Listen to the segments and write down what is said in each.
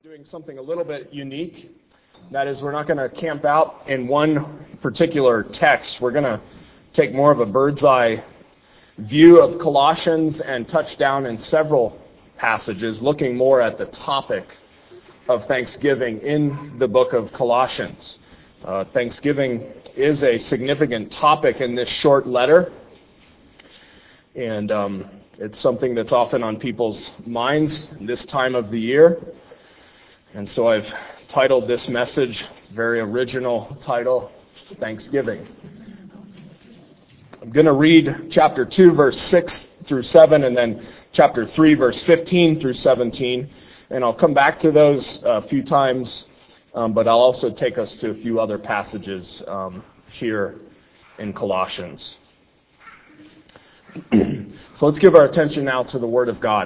Doing something a little bit unique. That is, we're not going to camp out in one particular text. We're going to take more of a bird's eye view of Colossians and touch down in several passages, looking more at the topic of Thanksgiving in the book of Colossians. Thanksgiving is a significant topic in this short letter, and it's something that's often on people's minds this time of the year. And so I've titled this message, very original title, Thanksgiving. I'm going to read chapter 2, verse 6 through 7, and then chapter 3, verse 15 through 17. And I'll come back to those a few times, but I'll also take us to a few other passages here in Colossians. So let's give our attention now to the Word of God.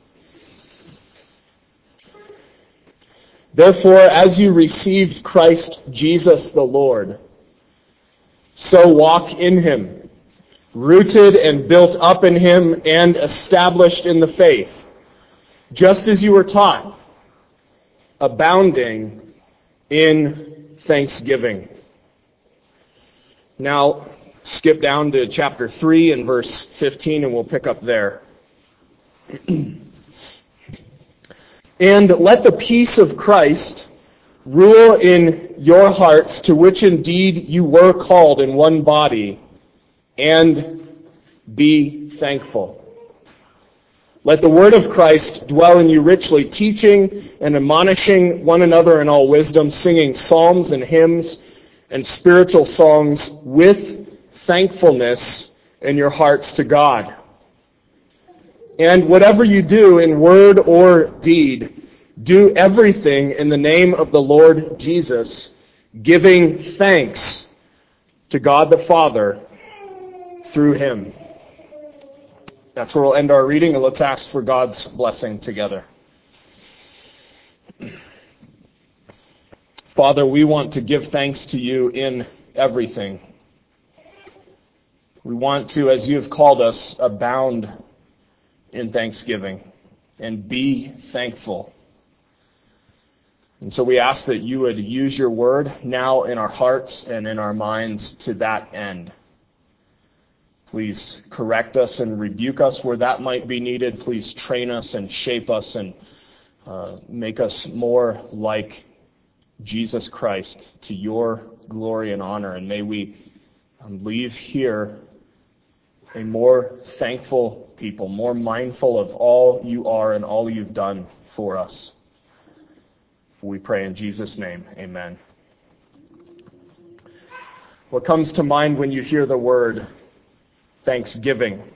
Therefore, as you received Christ Jesus the Lord, so walk in Him, rooted and built up in Him and established in the faith, just as you were taught, abounding in thanksgiving. Now, skip down to chapter 3 and verse 15, and we'll pick up there. And let the peace of Christ rule in your hearts, to which indeed you were called in one body, and be thankful. Let the word of Christ dwell in you richly, teaching and admonishing one another in all wisdom, singing psalms and hymns and spiritual songs with thankfulness in your hearts to God. And whatever you do in word or deed, do everything in the name of the Lord Jesus, giving thanks to God the Father through Him. That's where we'll end our reading, and let's ask for God's blessing together. Father, we want to give thanks to you in everything. We want to, as you have called us, abound in thanksgiving and be thankful. And so we ask that you would use your word now in our hearts and in our minds to that end. Please correct us and rebuke us where that might be needed. Please train us and shape us and make us more like Jesus Christ to your glory and honor. And may we leave here a more thankful people, more mindful of all you are and all you've done for us. We pray in Jesus' name, amen. What comes to mind when you hear the word Thanksgiving?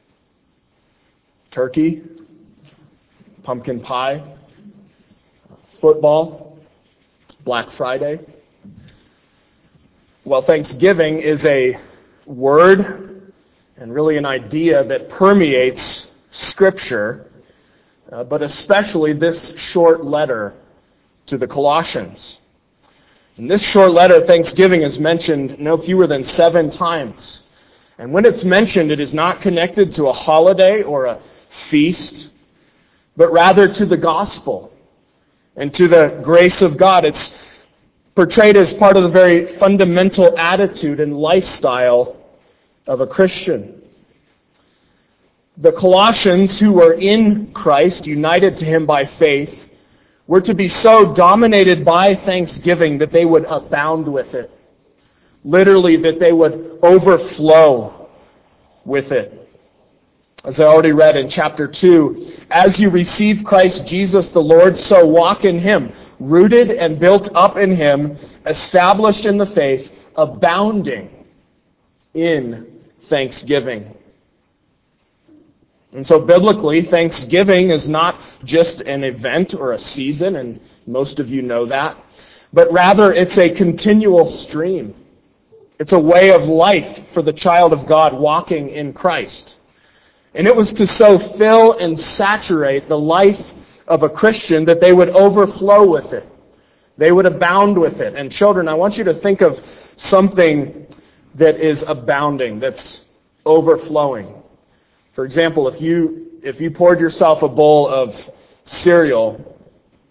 Turkey, pumpkin pie, football, Black Friday. Well, Thanksgiving is a word and really an idea that permeates Scripture, but especially this short letter to the Colossians. In this short letter, Thanksgiving is mentioned no fewer than 7 times. And when it's mentioned, it is not connected to a holiday or a feast, but rather to the gospel and to the grace of God. It's portrayed as part of the very fundamental attitude and lifestyle of a Christian. The Colossians, who were in Christ, united to Him by faith, were to be so dominated by thanksgiving that they would abound with it. Literally, that they would overflow with it. As I already read in chapter 2, as you receive Christ Jesus the Lord, so walk in Him, rooted and built up in Him, established in the faith, abounding in thanksgiving. And so biblically, Thanksgiving is not just an event or a season, and most of you know that, but rather it's a continual stream. It's a way of life for the child of God walking in Christ. And it was to so fill and saturate the life of a Christian that they would overflow with it. They would abound with it. And children, I want you to think of something that is abounding, that's overflowing. For example, if you poured yourself a bowl of cereal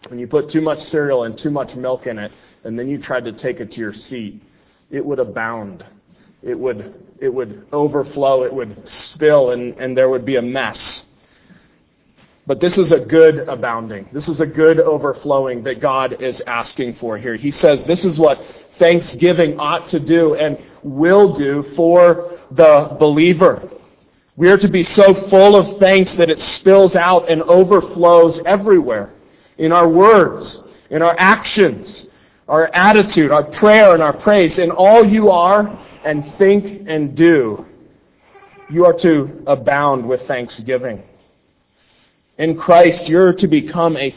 when you put too much cereal and too much milk in it, and then you tried to take it to your seat, it would abound. It would overflow, it would spill, and there would be a mess. But this is a good abounding. This is a good overflowing that God is asking for here. He says this is what thanksgiving ought to do and will do for the believer. We are to be so full of thanks that it spills out and overflows everywhere. In our words, in our actions, our attitude, our prayer, and our praise. In all you are and think and do, you are to abound with thanksgiving. In Christ, you're to become a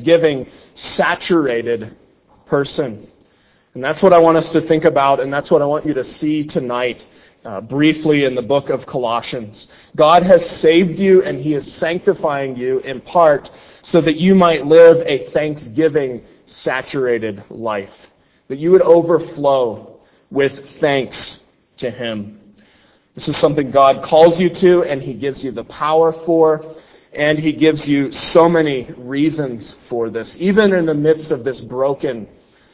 thanksgiving-saturated person. And that's what I want us to think about, and that's what I want you to see tonight, briefly in the book of Colossians. God has saved you, and He is sanctifying you in part so that you might live a thanksgiving-saturated life, that you would overflow with thanks to Him. This is something God calls you to, and He gives you the power for. And He gives you so many reasons for this, even in the midst of this broken,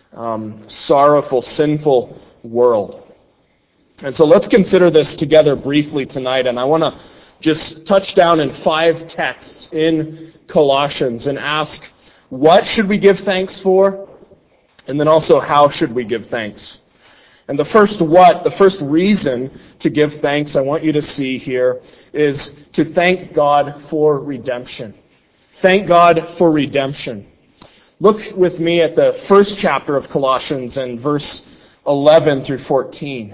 sorrowful, sinful world. And so let's consider this together briefly tonight. And I want to just touch down in 5 texts in Colossians and ask, what should we give thanks for? And then also, how should we give thanks? And the first reason to give thanks I want you to see here is to thank God for redemption. Thank God for redemption. Look with me at the first chapter of Colossians and verse 11 through 14.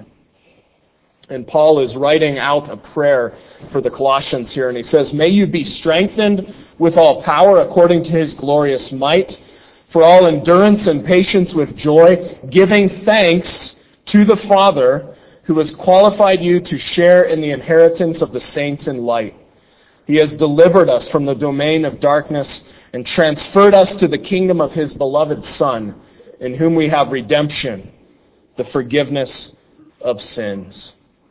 And Paul is writing out a prayer for the Colossians here, and he says, "May you be strengthened with all power according to His glorious might, for all endurance and patience with joy, giving thanks to the Father who has qualified you to share in the inheritance of the saints in light. He has delivered us from the domain of darkness and transferred us to the kingdom of His beloved Son, in whom we have redemption, the forgiveness of sins."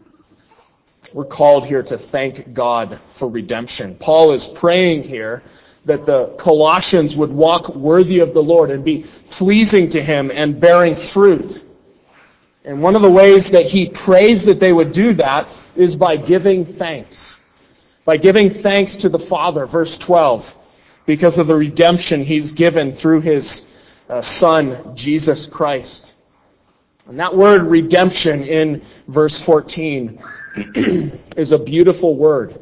We're called here to thank God for redemption. Paul is praying here that the Colossians would walk worthy of the Lord and be pleasing to Him and bearing fruit. And one of the ways that he prays that they would do that is by giving thanks. By giving thanks to the Father, verse 12, because of the redemption He's given through His Son, Jesus Christ. And that word redemption in verse 14 is a beautiful word.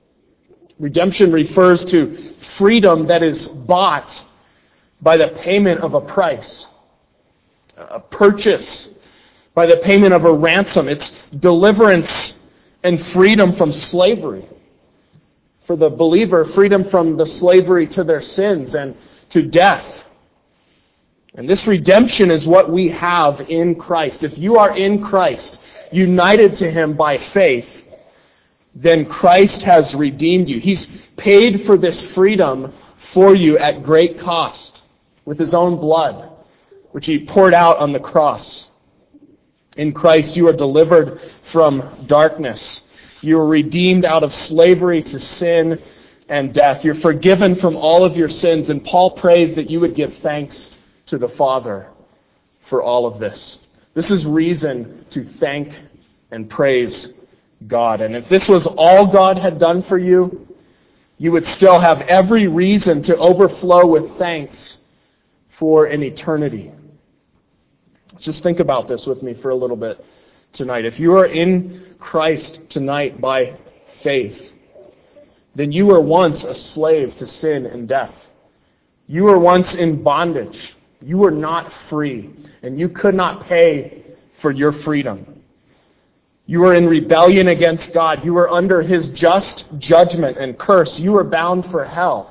Redemption refers to freedom that is bought by the payment of a price, a purchase by the payment of a ransom. It's deliverance and freedom from slavery. For the believer, freedom from the slavery to their sins and to death. And this redemption is what we have in Christ. If you are in Christ, united to Him by faith, then Christ has redeemed you. He's paid for this freedom for you at great cost with His own blood, which He poured out on the cross. In Christ, you are delivered from darkness. You are redeemed out of slavery to sin and death. You're forgiven from all of your sins. And Paul prays that you would give thanks to the Father for all of this. This is reason to thank and praise God. And if this was all God had done for you, you would still have every reason to overflow with thanks for an eternity. Just think about this with me for a little bit tonight. If you are in Christ tonight by faith, then you were once a slave to sin and death. You were once in bondage. You were not free, and you could not pay for your freedom. You were in rebellion against God. You were under His just judgment and curse. You were bound for hell.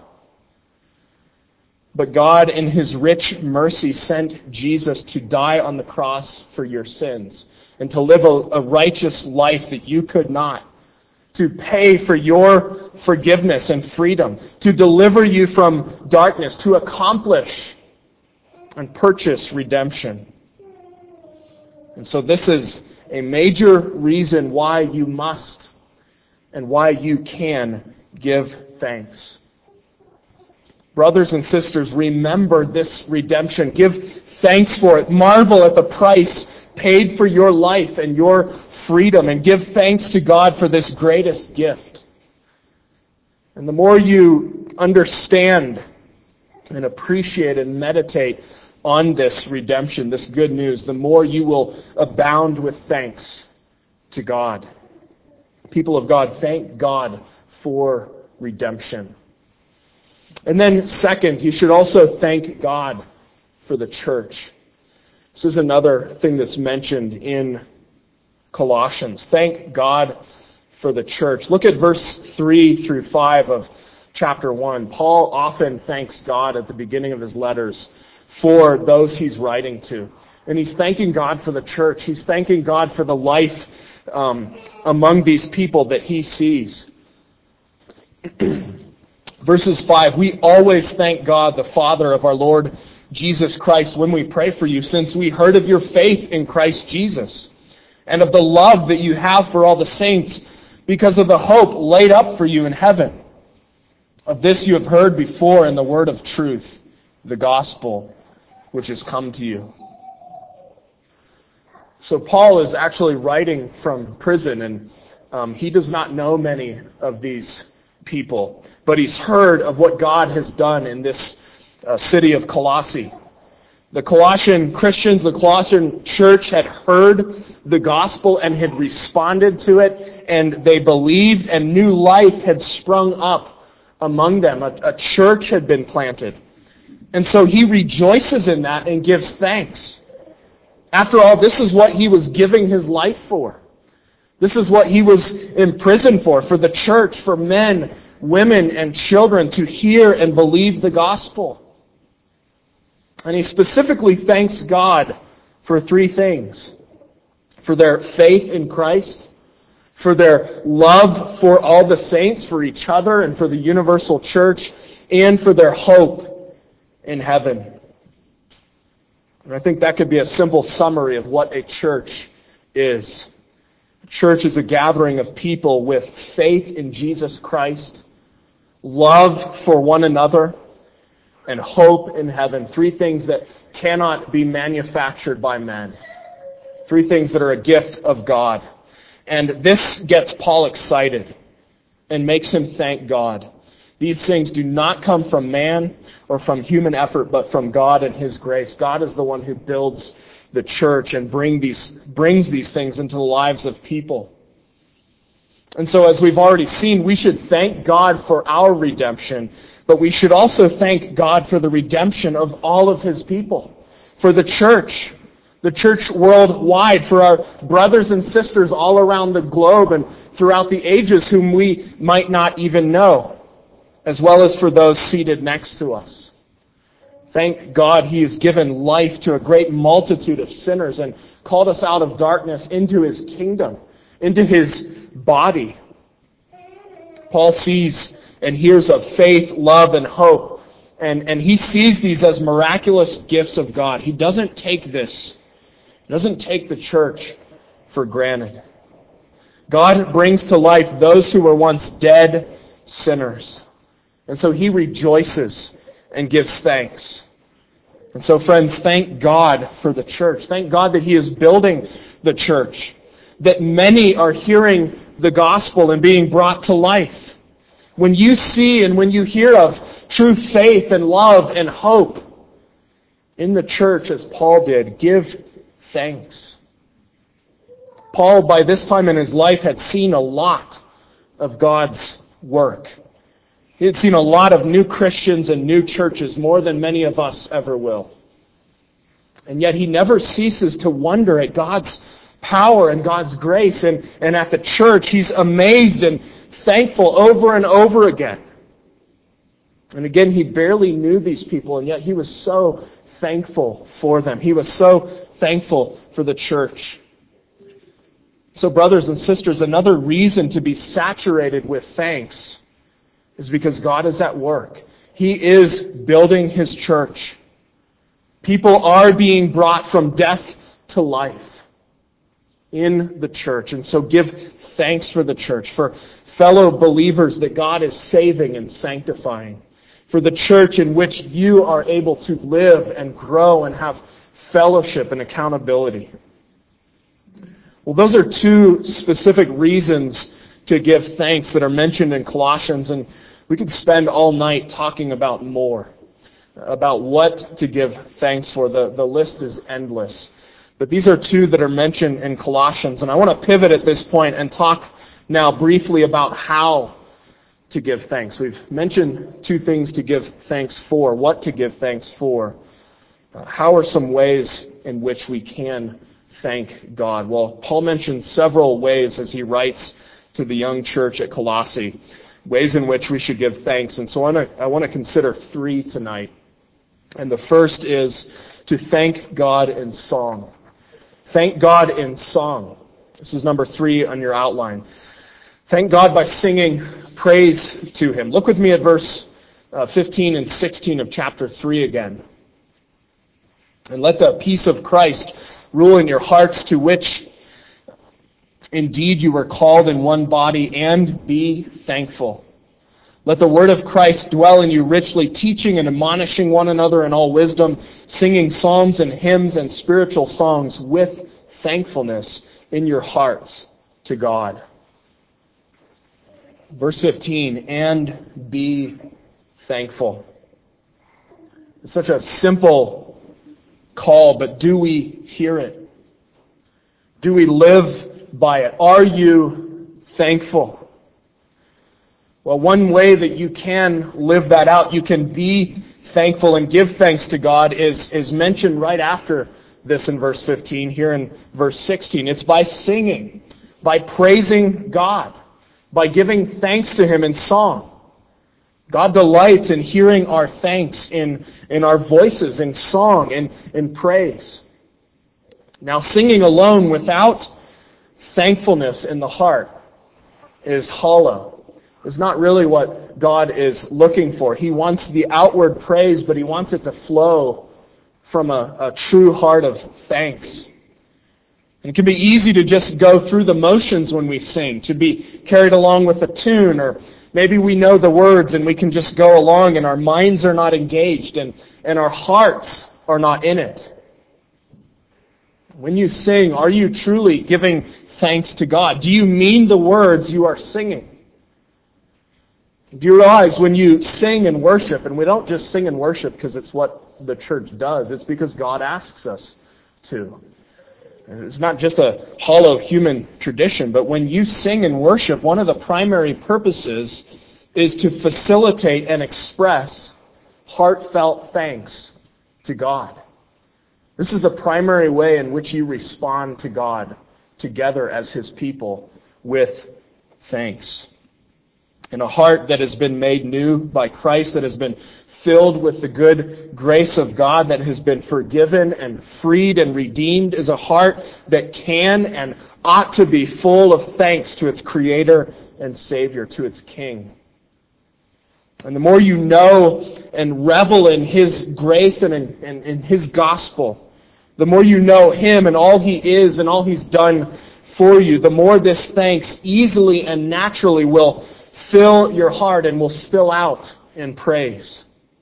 But God, in His rich mercy, sent Jesus to die on the cross for your sins and to live a righteous life that you could not, to pay for your forgiveness and freedom, to deliver you from darkness, to accomplish and purchase redemption. And so this is a major reason why you must and why you can give thanks. Brothers and sisters, remember this redemption. Give thanks for it. Marvel at the price paid for your life and your freedom, and give thanks to God for this greatest gift. And the more you understand and appreciate and meditate on this redemption, this good news, the more you will abound with thanks to God. People of God, thank God for redemption. And then second, you should also thank God for the church. This is another thing that's mentioned in Colossians. Thank God for the church. Look at verse 3 through 5 of chapter 1. Paul often thanks God at the beginning of his letters for those he's writing to. And he's thanking God for the church. He's thanking God for the life among these people that he sees. Verses 5, we always thank God, the Father of our Lord Jesus Christ, when we pray for you, since we heard of your faith in Christ Jesus, and of the love that you have for all the saints, because of the hope laid up for you in heaven. Of this you have heard before in the word of truth, the gospel, which has come to you. So Paul is actually writing from prison, and he does not know many of these people, but he's heard of what God has done in this city of Colossae. The Colossian Christians, the Colossian church had heard the gospel and had responded to it, and they believed, and new life had sprung up among them. A church had been planted. And so he rejoices in that and gives thanks. After all, this is what he was giving his life for. This is what he was imprisoned for the church, for men, women, and children to hear and believe the gospel. And he specifically thanks God for three things. For their faith in Christ, for their love for all the saints, for each other, and for the universal church, and for their hope in heaven. And I think that could be a simple summary of what a church is. A church is a gathering of people with faith in Jesus Christ, love for one another, and hope in heaven. Three things that cannot be manufactured by men. Three things that are a gift of God. And this gets Paul excited and makes him thank God. These things do not come from man or from human effort, but from God and His grace. God is the one who builds the church and brings these things into the lives of people. And so, as we've already seen, we should thank God for our redemption, but we should also thank God for the redemption of all of His people, for the church worldwide, for our brothers and sisters all around the globe and throughout the ages whom we might not even know, as well as for those seated next to us. Thank God He has given life to a great multitude of sinners and called us out of darkness into His kingdom, into His body. Paul sees and hears of faith, love, and hope, and he sees these as miraculous gifts of God. He doesn't take the church for granted. God brings to life those who were once dead sinners. And so He rejoices and gives thanks. And so, friends, thank God for the church. Thank God that He is building the church, that many are hearing the gospel and being brought to life. When you see and when you hear of true faith and love and hope in the church, as Paul did, give thanks. Paul, by this time in his life, had seen a lot of God's work. He had seen a lot of new Christians and new churches, more than many of us ever will. And yet he never ceases to wonder at God's power and God's grace. And at the church, he's amazed and thankful over and over again. And again, he barely knew these people, and yet he was so thankful for them. He was so thankful for the church. So, brothers and sisters, another reason to be saturated with thanks is because God is at work. He is building His church. People are being brought from death to life in the church. And so give thanks for the church, for fellow believers that God is saving and sanctifying. for the church in which you are able to live and grow and have fellowship and accountability? Well, those are two specific reasons to give thanks that are mentioned in Colossians, and we could spend all night talking about more, about what to give thanks for. The list is endless. But these are two that are mentioned in Colossians, and I want to pivot at this point and talk now briefly about how to give thanks. We've mentioned two things to give thanks for, what to give thanks for. How are some ways in which we can thank God? Well, Paul mentions several ways as he writes to the young church at Colossae, ways in which we should give thanks. And so I want to consider three tonight. And the first is to thank God in song. Thank God in song. This is number 3 on your outline. Thank God by singing praise to Him. Look with me at verse 15 and 16 of chapter 3 again. And let the peace of Christ rule in your hearts, to which indeed you were called in one body, and be thankful. Let the word of Christ dwell in you richly, teaching and admonishing one another in all wisdom, singing psalms and hymns and spiritual songs with thankfulness in your hearts to God. Verse 15, and be thankful. It's such a simple call, but do we hear it? Do we live by it? Are you thankful? Well, one way that you can live that out, you can be thankful and give thanks to God, is mentioned right after this in verse 15, here in verse 16. It's by singing, by praising God, by giving thanks to Him in song. God delights in hearing our thanks in our voices, in song, in praise. Now, singing alone without thankfulness in the heart is hollow. It's not really what God is looking for. He wants the outward praise, but He wants it to flow from a true heart of thanks. And it can be easy to just go through the motions when we sing, to be carried along with the tune, or maybe we know the words and we can just go along and our minds are not engaged and our hearts are not in it. When you sing, are you truly giving thanks to God? Do you mean the words you are singing? Do you realize when you sing and worship, and we don't just sing and worship because it's what the church does, it's because God asks us to. It's not just a hollow human tradition, but when you sing and worship, one of the primary purposes is to facilitate and express heartfelt thanks to God. This is a primary way in which you respond to God together as His people with thanks. In a heart that has been made new by Christ, that has been filled with the good grace of God, that has been forgiven and freed and redeemed, is a heart that can and ought to be full of thanks to its Creator and Savior, to its King. And the more you know and revel in His grace and in His gospel, the more you know Him and all He is and all He's done for you, the more this thanks easily and naturally will fill your heart and will spill out in praise.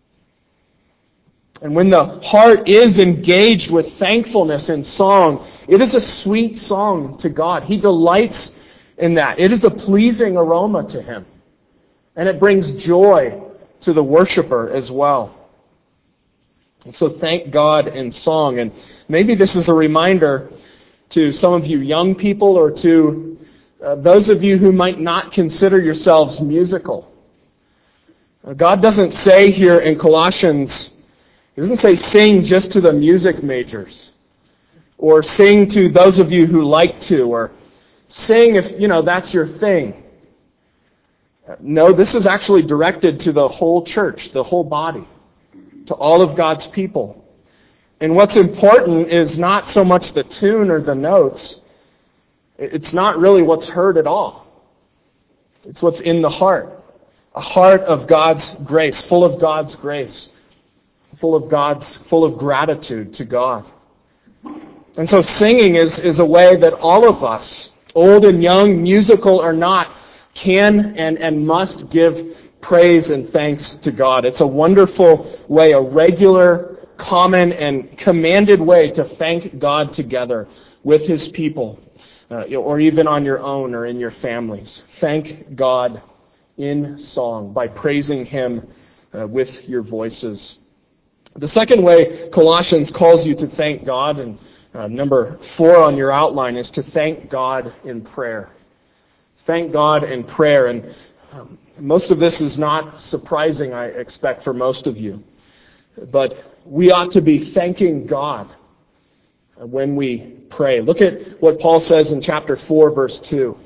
And when the heart is engaged with thankfulness in song, it is a sweet song to God. He delights in that. It is a pleasing aroma to Him. And it brings joy to the worshiper as well. And so thank God in song. And maybe this is a reminder to some of you young people, or to those of you who might not consider yourselves musical. God doesn't say here in Colossians, He doesn't say sing just to the music majors, or sing to those of you who like to, or sing if, that's your thing. No, this is actually directed to the whole church, the whole body, to all of God's people. And what's important is not so much the tune or the notes. It's not really what's heard at all. It's what's in the heart. A heart of God's grace, full of God's grace, full of gratitude to God. And so singing is a way that all of us, old and young, musical or not, can and must give praise and thanks to God. It's a wonderful way, a regular, common, and commanded way to thank God together with His people, or even on your own or in your families. Thank God in song by praising Him with your voices. The second way Colossians calls you to thank God, and number 4 on your outline, is to thank God in prayer. Thank God in prayer. And most of this is not surprising, I expect, for most of you. But we ought to be thanking God when we pray. Look at what Paul says in chapter 4, verse 2.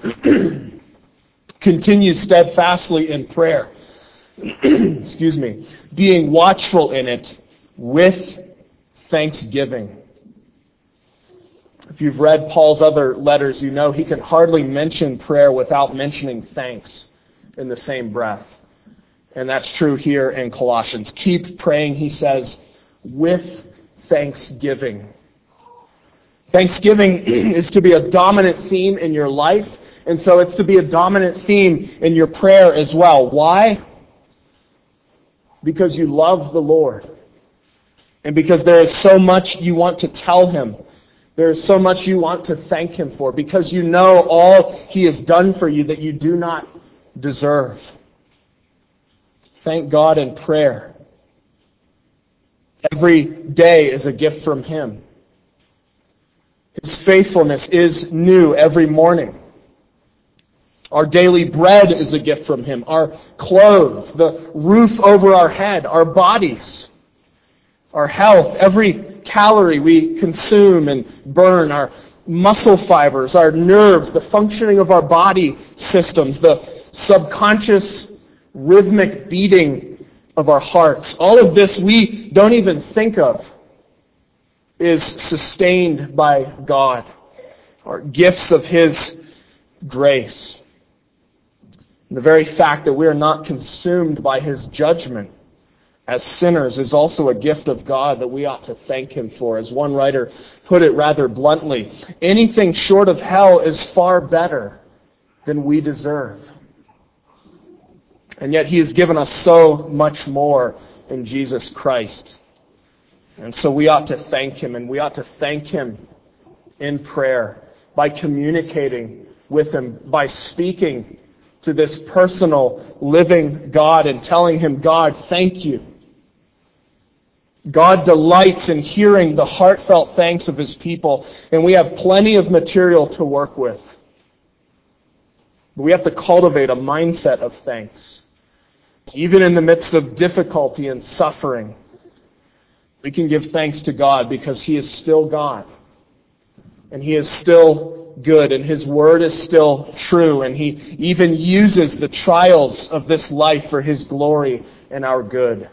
Continue steadfastly in prayer. Excuse me. Being watchful in it with thanksgiving. If you've read Paul's other letters, you know he can hardly mention prayer without mentioning thanks in the same breath. And that's true here in Colossians. Keep praying, he says, with thanksgiving. Thanksgiving is to be a dominant theme in your life, and so it's to be a dominant theme in your prayer as well. Why? Because you love the Lord. And because there is so much you want to tell Him. There is so much you want to thank Him for. Because you know all He has done for you that you do not deserve. Thank God in prayer. Every day is a gift from Him. His faithfulness is new every morning. Our daily bread is a gift from Him. Our clothes, the roof over our head, our bodies, our health, every calorie we consume and burn, our muscle fibers, our nerves, the functioning of our body systems, the subconscious rhythmic beating of our hearts. All of this we don't even think of is sustained by God, or gifts of His grace. And the very fact that we are not consumed by His judgment as sinners is also a gift of God that we ought to thank Him for. As one writer put it rather bluntly, anything short of hell is far better than we deserve. And yet He has given us so much more in Jesus Christ. And so we ought to thank Him, and we ought to thank Him in prayer by communicating with Him, by speaking to this personal, living God and telling Him, God, thank you. God delights in hearing the heartfelt thanks of His people, and we have plenty of material to work with. But we have to cultivate a mindset of thanks. Even in the midst of difficulty and suffering, we can give thanks to God because He is still God. And He is still good, and His Word is still true, and He even uses the trials of this life for His glory and our good.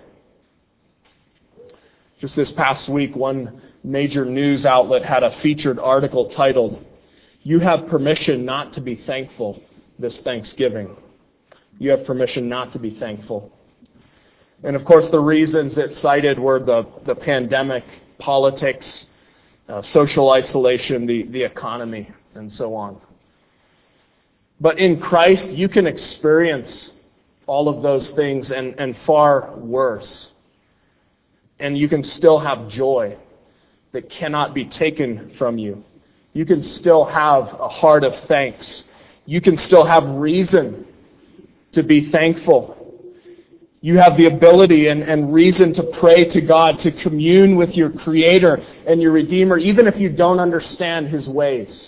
Just this past week, one major news outlet had a featured article titled, "You have permission not to be thankful this Thanksgiving." You have permission not to be thankful. And of course, the reasons it cited were the pandemic, politics, social isolation, the economy, and so on. But in Christ, you can experience all of those things and far worse. And you can still have joy that cannot be taken from you. You can still have a heart of thanks. You can still have reason to be thankful. You have the ability and reason to pray to God, to commune with your Creator and your Redeemer, even if you don't understand His ways.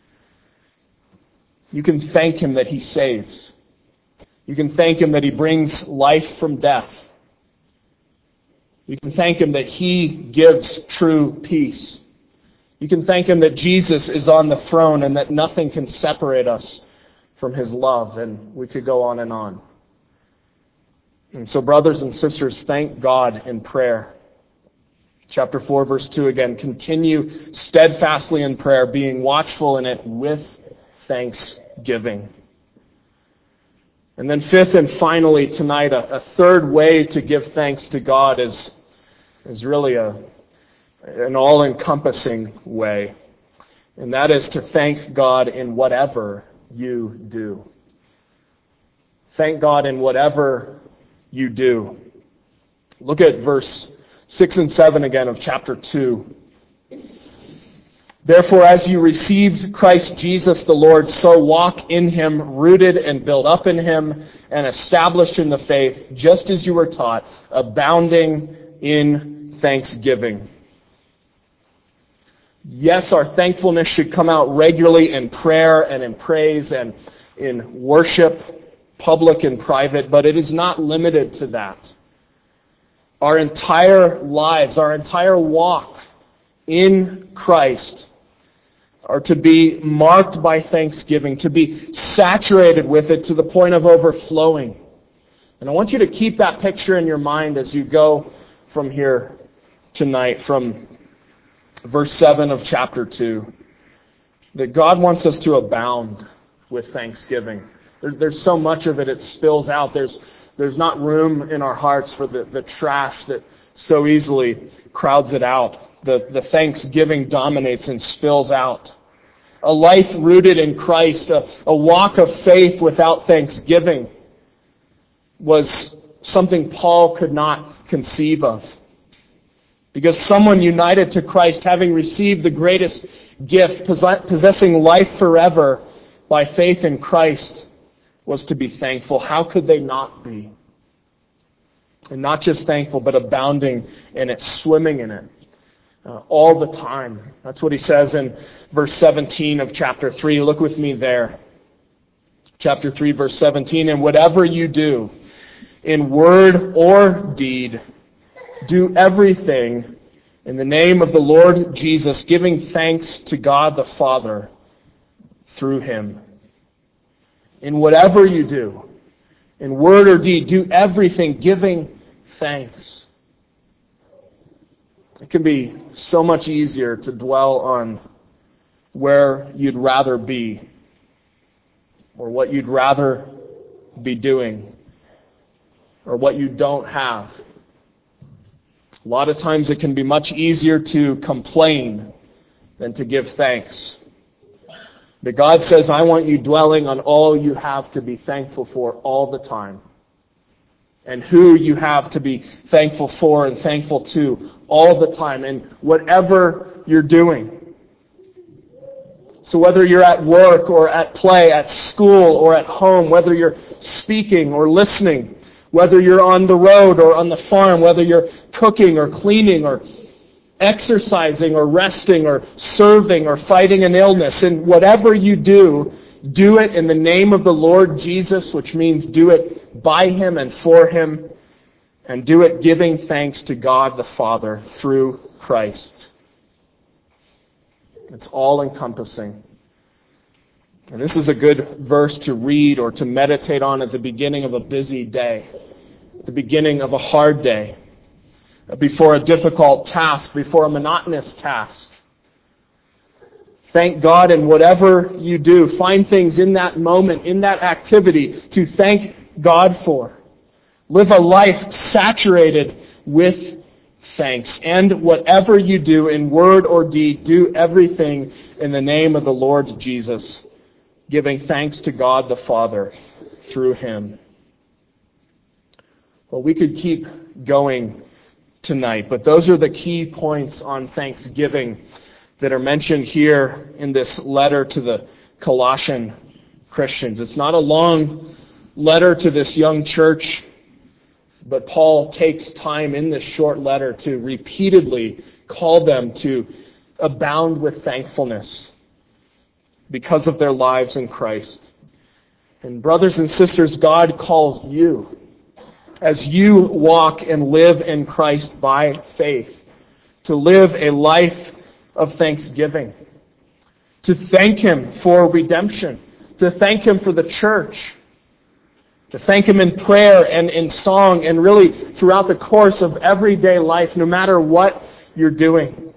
You can thank Him that He saves. You can thank Him that He brings life from death. You can thank Him that He gives true peace. You can thank Him that Jesus is on the throne and that nothing can separate us from His love, and we could go on and on. And so, brothers and sisters, thank God in prayer. Chapter 4, verse 2 again, continue steadfastly in prayer, being watchful in it with thanksgiving. And then fifth and finally tonight, a third way to give thanks to God is really an all-encompassing way. And that is to thank God in whatever you do. Thank God in whatever you do. Look at verse 6 and 7 again of chapter 2. Therefore, as you received Christ Jesus the Lord, so walk in Him, rooted and built up in Him, and established in the faith, just as you were taught, abounding in thanksgiving. Yes, our thankfulness should come out regularly in prayer and in praise and in worship, public and private, but it is not limited to that. Our entire lives, our entire walk in Christ are to be marked by thanksgiving, to be saturated with it to the point of overflowing. And I want you to keep that picture in your mind as you go from here tonight, from verse 7 of chapter 2, that God wants us to abound with thanksgiving. There's so much of it, it spills out. There's not room in our hearts for the trash that so easily crowds it out. The thanksgiving dominates and spills out. A life rooted in Christ, a walk of faith without thanksgiving, was something Paul could not conceive of. Because someone united to Christ, having received the greatest gift, possessing life forever by faith in Christ, was to be thankful. How could they not be? And not just thankful, but abounding in it, swimming in it, all the time. That's what he says in verse 17 of chapter 3. Look with me there. Chapter 3, verse 17. And whatever you do, in word or deed, do everything in the name of the Lord Jesus, giving thanks to God the Father through Him. In whatever you do, in word or deed, do everything giving thanks. It can be so much easier to dwell on where you'd rather be or what you'd rather be doing or what you don't have. A lot of times it can be much easier to complain than to give thanks. But God says, I want you dwelling on all you have to be thankful for all the time. And who you have to be thankful for and thankful to all the time. And whatever you're doing. So whether you're at work or at play, at school or at home, whether you're speaking or listening, whether you're on the road or on the farm, whether you're cooking or cleaning or exercising or resting or serving or fighting an illness, and whatever you do, do it in the name of the Lord Jesus, which means do it by Him and for Him, and do it giving thanks to God the Father through Christ. It's all-encompassing. And this is a good verse to read or to meditate on at the beginning of a busy day, at the beginning of a hard day, before a difficult task, before a monotonous task. Thank God in whatever you do. Find things in that moment, in that activity, to thank God for. Live a life saturated with thanks. And whatever you do in word or deed, do everything in the name of the Lord Jesus, giving thanks to God the Father through Him. Well, we could keep going tonight, but those are the key points on thanksgiving that are mentioned here in this letter to the Colossian Christians. It's not a long letter to this young church, but Paul takes time in this short letter to repeatedly call them to abound with thankfulness because of their lives in Christ. And brothers and sisters, God calls you, as you walk and live in Christ by faith, to live a life of thanksgiving, to thank Him for redemption, to thank Him for the church, to thank Him in prayer and in song and really throughout the course of everyday life, no matter what you're doing.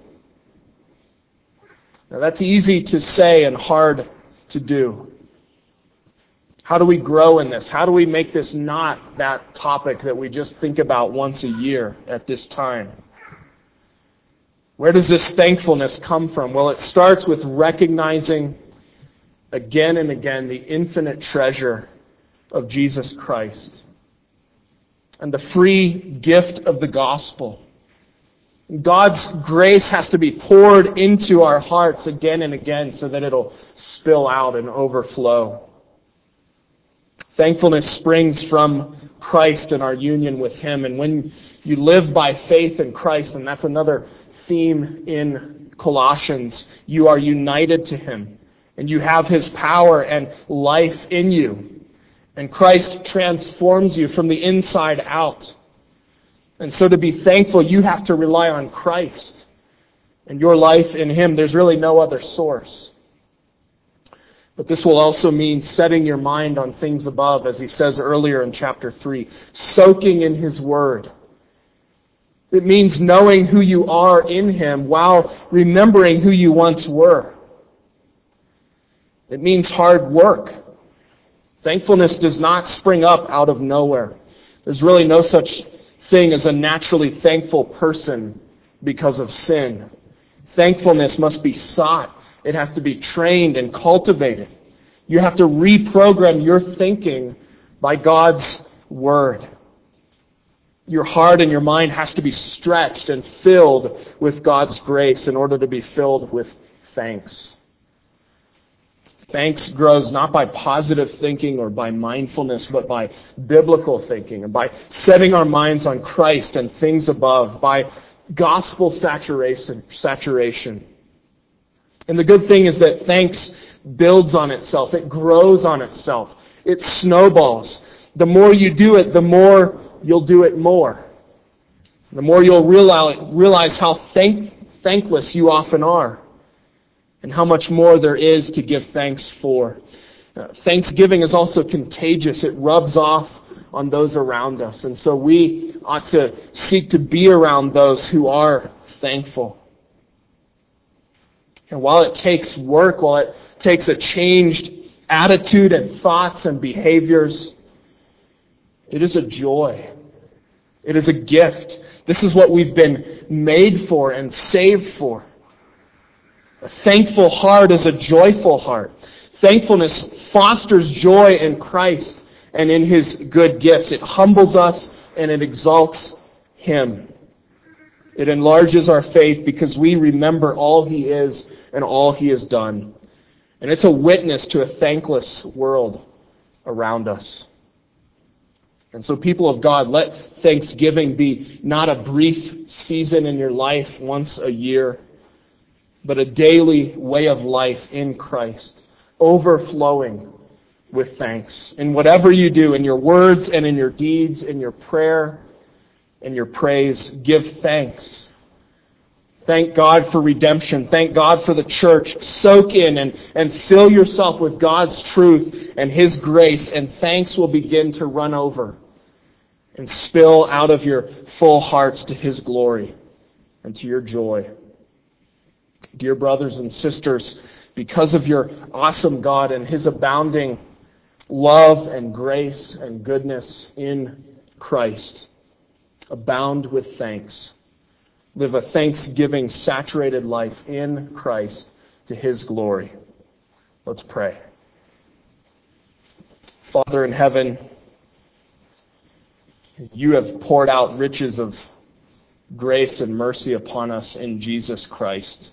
Now that's easy to say and hard to do. How do we grow in this? How do we make this not that topic that we just think about once a year at this time? Where does this thankfulness come from? Well, it starts with recognizing again and again the infinite treasure of Jesus Christ and the free gift of the gospel. God's grace has to be poured into our hearts again and again so that it'll spill out and overflow. Thankfulness springs from Christ and our union with Him. And when you live by faith in Christ, and that's another theme in Colossians, you are united to Him. And you have His power and life in you. And Christ transforms you from the inside out. And so to be thankful, you have to rely on Christ and your life in Him. There's really no other source. But this will also mean setting your mind on things above, as he says earlier in chapter 3, soaking in His Word. It means knowing who you are in Him while remembering who you once were. It means hard work. Thankfulness does not spring up out of nowhere. There's really no such thing as a naturally thankful person because of sin. Thankfulness must be sought. It has to be trained and cultivated. You have to reprogram your thinking by God's Word. Your heart and your mind has to be stretched and filled with God's grace in order to be filled with thanks. Thanks grows not by positive thinking or by mindfulness, but by biblical thinking and by setting our minds on Christ and things above, by gospel saturation. And the good thing is that thanks builds on itself. It grows on itself. It snowballs. The more you do it, the more you'll do it more. The more you'll realize how thankless you often are and how much more there is to give thanks for. Thanksgiving is also contagious. It rubs off on those around us. And so we ought to seek to be around those who are thankful. And while it takes work, while it takes a changed attitude and thoughts and behaviors, it is a joy. It is a gift. This is what we've been made for and saved for. A thankful heart is a joyful heart. Thankfulness fosters joy in Christ and in His good gifts. It humbles us and it exalts Him. It enlarges our faith because we remember all He is and all He has done. And it's a witness to a thankless world around us. And so, people of God, let Thanksgiving be not a brief season in your life once a year, but a daily way of life in Christ, overflowing with thanks. In whatever you do, in your words and in your deeds, in your prayer and your praise, give thanks. Thank God for redemption. Thank God for the church. Soak in and fill yourself with God's truth and His grace, and thanks will begin to run over and spill out of your full hearts to His glory and to your joy. Dear brothers and sisters, because of your awesome God and His abounding love and grace and goodness in Christ, abound with thanks. Live a thanksgiving-saturated life in Christ to His glory. Let's pray. Father in heaven, You have poured out riches of grace and mercy upon us in Jesus Christ.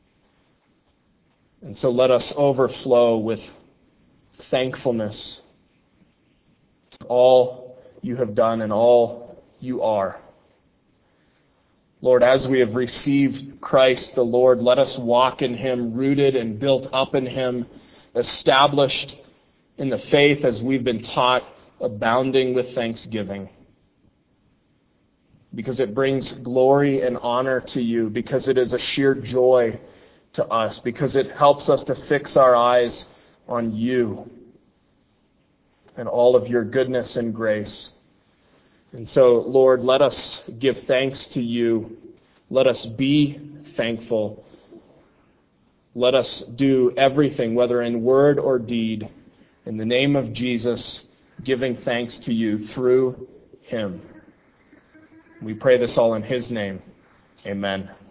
And so let us overflow with thankfulness to all You have done and all You are. Lord, as we have received Christ the Lord, let us walk in Him, rooted and built up in Him, established in the faith as we've been taught, abounding with thanksgiving. Because it brings glory and honor to You, because it is a sheer joy to us, because it helps us to fix our eyes on You and all of Your goodness and grace. And so, Lord, let us give thanks to You. Let us be thankful. Let us do everything, whether in word or deed, in the name of Jesus, giving thanks to You through Him. We pray this all in His name. Amen.